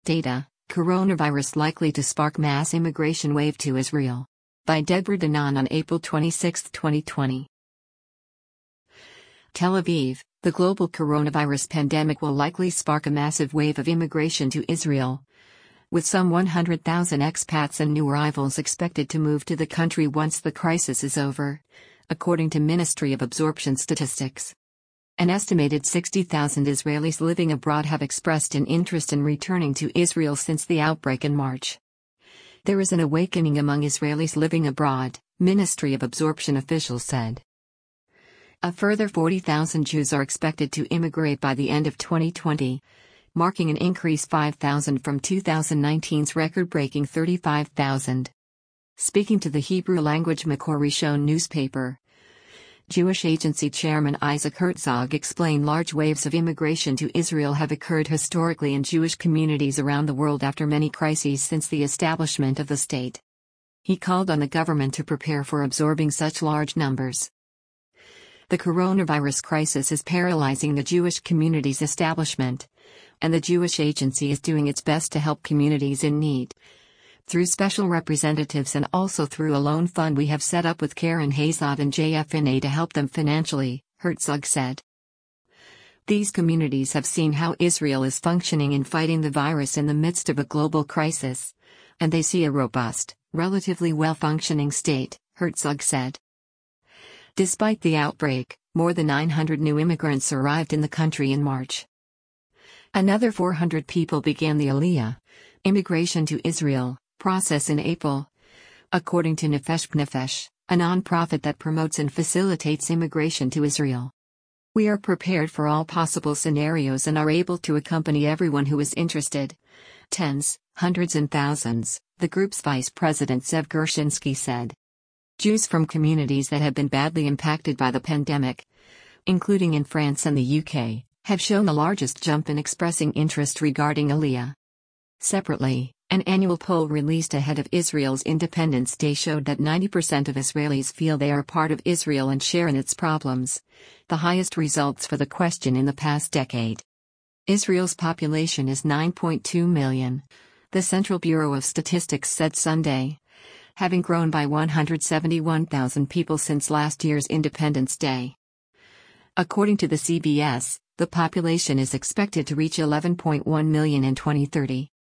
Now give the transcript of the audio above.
data, coronavirus likely to spark mass immigration wave to Israel. By Deborah Danan on April 26, 2020. Tel Aviv, the global coronavirus pandemic will likely spark a massive wave of immigration to Israel, with some 100,000 expats and new arrivals expected to move to the country once the crisis is over, according to Ministry of Absorption statistics. An estimated 60,000 Israelis living abroad have expressed an interest in returning to Israel since the outbreak in March. There is an awakening among Israelis living abroad, Ministry of Absorption officials said. A further 40,000 Jews are expected to immigrate by the end of 2020, marking an increase 5,000 from 2019's record-breaking 35,000. Speaking to the Hebrew-language Makor Rishon newspaper, Jewish Agency Chairman Isaac Herzog explained large waves of immigration to Israel have occurred historically in Jewish communities around the world after many crises since the establishment of the state. He called on the government to prepare for absorbing such large numbers. The coronavirus crisis is paralyzing the Jewish community's establishment, and the Jewish Agency is doing its best to help communities in need. Through special representatives and also through a loan fund we have set up with Karen Hazard and JFNA to help them financially, Herzog said. These communities have seen how Israel is functioning in fighting the virus in the midst of a global crisis, and they see a robust, relatively well-functioning state, Herzog said. Despite the outbreak, more than 900 new immigrants arrived in the country in March. Another 400 people began the Aliyah, immigration to Israel, process in April, according to Nefesh B'Nefesh, a non-profit that promotes and facilitates immigration to Israel. We are prepared for all possible scenarios and are able to accompany everyone who is interested. Tens, hundreds and thousands, the group's vice president Zev Gershinsky said. Jews from communities that have been badly impacted by the pandemic, including in France and the UK, have shown the largest jump in expressing interest regarding Aliyah. Separately, an annual poll released ahead of Israel's Independence Day showed that 90% of Israelis feel they are part of Israel and share in its problems, the highest results for the question in the past decade. Israel's population is 9.2 million, the Central Bureau of Statistics said Sunday, having grown by 171,000 people since last year's Independence Day. According to the CBS, the population is expected to reach 11.1 million in 2030.